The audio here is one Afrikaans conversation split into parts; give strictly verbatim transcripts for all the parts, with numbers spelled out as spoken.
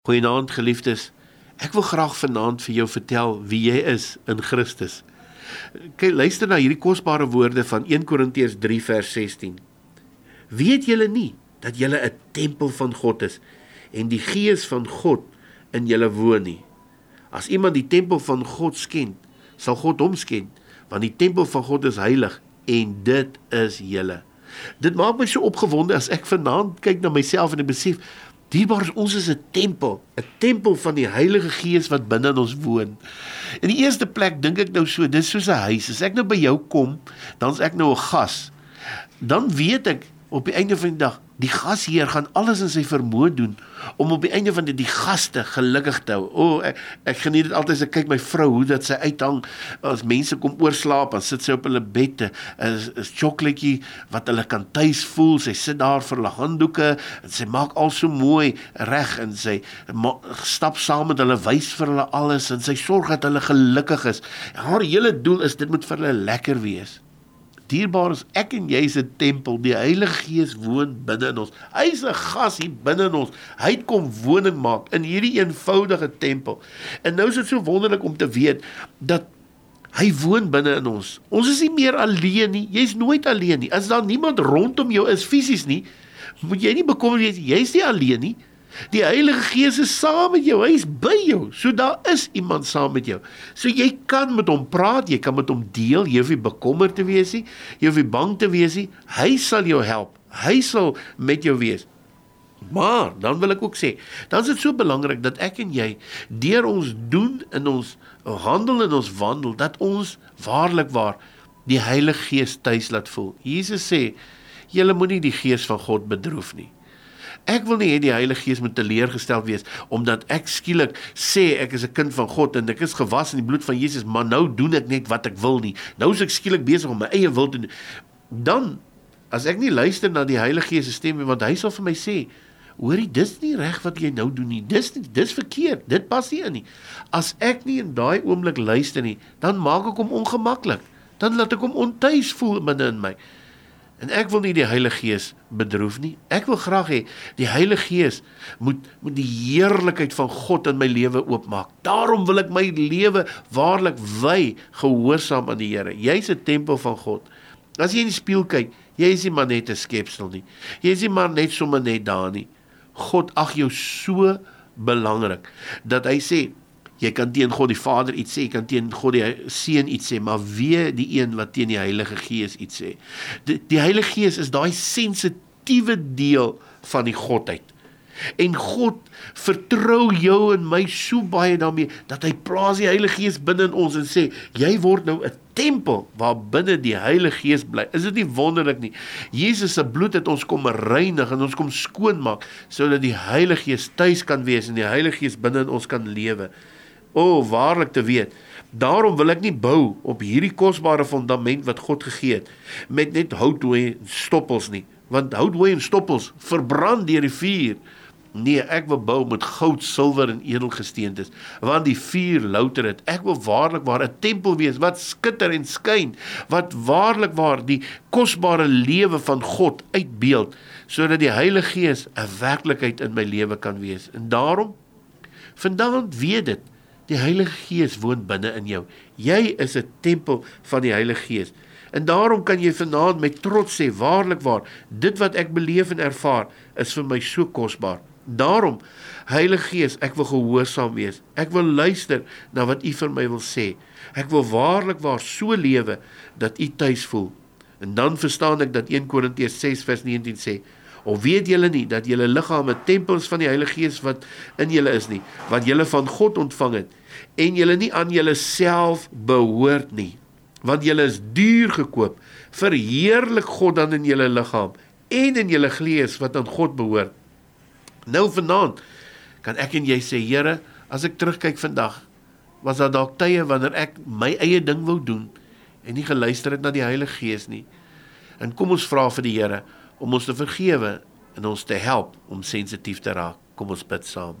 Goeienaand geliefdes, ek wil graag vanaand vir jou vertel wie jy is in Christus. Kyk, luister na hierdie kosbare woorde van eerste Korintiërs drie vers sestien. Weet julle nie dat julle 'n tempel van God is en die Gees van God in julle woon nie? As iemand die tempel van God skend, sal God hom skend, want die tempel van God is heilig en dit is julle. Dit maak my so opgewonde as ek vanaand kyk na myself en ek besef, dierbaar, ons is 'n tempel, 'n tempel van die Heilige Gees wat binne in ons woon. In die eerste plek dink ek nou so, dis soos 'n huis. As ek nou by jou kom, dan is ek nou 'n gas. Dan weet ek op die einde van die dag, die gasheer gaan alles in sy vermoë doen om op die einde van die, die gaste gelukkig te hou. O, ek, ek geniet dit altyd as ek kyk my vrou, hoe dat sy uithang, as mense kom oorslaap, dan sit sy op hulle bed, 'n chocolaatjie wat hulle kan tuis voel, sy sit daar vir hulle handdoeke, en sy maak al so mooi reg, en sy ma, stap saam met hulle, wys vir hulle alles, en sy sorg dat hulle gelukkig is. Haar hele doel is, dit moet vir hulle lekker wees. Dierbaar is ek en jy is 'n tempel, die Heilige Gees woon binne in ons. Hy is 'n gas hier binne in ons. Hy kom woning maak in hierdie eenvoudige tempel. En nou is dit so wonderlik om te weet dat hy woon binne in ons. Ons is nie meer alleen nie. Jy's nooit alleen nie. As daar niemand rondom jou is fisies nie, moet jy nie bekommerd wees, jy's nie alleen nie. Die Heilige Gees is saam met jou, hy is by jou, so daar is iemand saam met jou. So jy kan met hom praat, jy kan met hom deel, jy hoef nie bekommerd te wees nie, jy hoef nie bang te wees nie, hy sal jou help, hy sal met jou wees. Maar, dan wil ek ook sê, dan is dit so belangrik dat ek en jy, deur ons doen in ons handel en ons wandel, dat ons waarlik waar die Heilige Gees tuis laat voel. Jesus sê, julle moenie die Gees van God bedroef nie. Ek wil nie hê die Heilige Gees moet teleurgesteld wees, omdat ek skielik sê ek is 'n kind van God en ek is gewas in die bloed van Jesus, maar nou doen ek net wat ek wil nie. Nou is ek skielik besig om my eie wil te doen. Dan, as ek nie luister na die Heilige Gees se stem, want hy sal vir my sê, hoorie, dis nie reg wat jy nou doen nie, dis, nie, dis verkeerd, dit pas nie in nie. As ek nie in daai oomblik luister nie, dan maak ek hom ongemaklik, dan laat ek hom ontuis voel binne in my. En ek wil nie die Heilige Gees bedroef nie. Ek wil graag hê, die Heilige Gees moet, moet die heerlikheid van God in my lewe oopmaak. Daarom wil ek my lewe waarlik wy, gehoorsaam aan die Here. Jy is 'n tempel van God. As jy in die spieël kyk, jy is nie maar net 'n skepsel nie. Jy is nie maar net sommer net daar nie. God ag jou so belangrik, dat hy sê, jy kan teen God die Vader iets sê, jy kan teen God die Seun iets sê, maar wee die een wat teen die Heilige Gees iets sê. Die, die Heilige Gees is daai sensitiewe deel van die Godheid. En God vertrou jou en my so baie daarmee, dat hy plaas die Heilige Gees binne in ons en sê, jy word nou 'n tempel waar binne die Heilige Gees bly. Is dit nie wonderlik nie? Jesus se bloed het ons kom reinig en ons kom skoonmaak, sodat die Heilige Gees tuis kan wees en die Heilige Gees binne in ons kan lewe. O, oh, waarlik te weet, daarom wil ek nie bou op hierdie kosbare fundament wat God gegee het, met net houthooi en stoppels nie, want houthooi en stoppels verbrand deur die vuur. Nee, ek wil bou met goud, silwer en edelgesteentes, want die vuur louter het. Ek wil waarlik waar 'n tempel wees, wat skitter en skyn, wat waarlik waar die kosbare lewe van God uitbeeld, sodat die Heilige Gees 'n werklikheid in my lewe kan wees. En daarom, vandag weet dit, die Heilige Gees woon binne in jou. Jy is 'n tempel van die Heilige Gees. En daarom kan jy vanaand met trots sê, waarlik waar, dit wat ek beleef en ervaar, is vir my so kosbaar. Daarom, Heilige Gees, ek wil gehoorsaam wees. Ek wil luister na wat U vir my wil sê. Ek wil waarlik waar so lewe, dat U tuis voel. En dan verstaan ek dat eerste Korintiërs ses vers negentien sê, of weet julle nie, dat julle liggame tempels van die Heilige Gees wat in julle is nie, wat julle van God ontvang het, en julle nie aan julle self behoort nie, want julle is duur gekoop, verheerlik God dan in julle liggaam, en in julle gees wat aan God behoort. Nou vanaand, kan ek en jy sê, Here, as ek terugkyk vandag, was daar dalk tye wanneer ek my eie ding wou doen, en nie geluister het na die Heilige Gees nie, en kom ons vra vir die Here, om ons te vergewe, en ons te help, om sensitief te raak. Kom ons bid saam.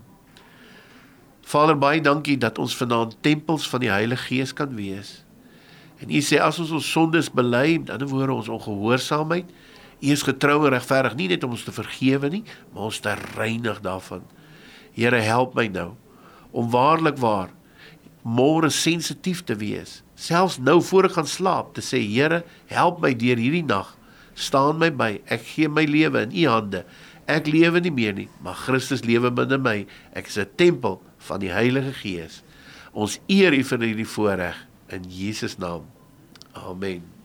Vader, baie dankie, dat ons vanaand tempels van die Heilige Gees kan wees, en U sê, as ons ons sondes bely, met ander woorde ons ongehoorsaamheid, U is getrou en regverdig, nie net om ons te vergewe nie, maar ons te reinig daarvan. Here, help my nou, om waarlik waar, môre sensitief te wees, selfs nou voor ek gaan slaap, te sê, Here, help my deur hierdie nag, staan my by, ek gee my lewe in U hande, ek lewe nie meer nie, maar Christus lewe binne my, ek is 'n tempel van die Heilige Gees. Ons eer U vir hierdie voorreg, in Jesus naam, amen.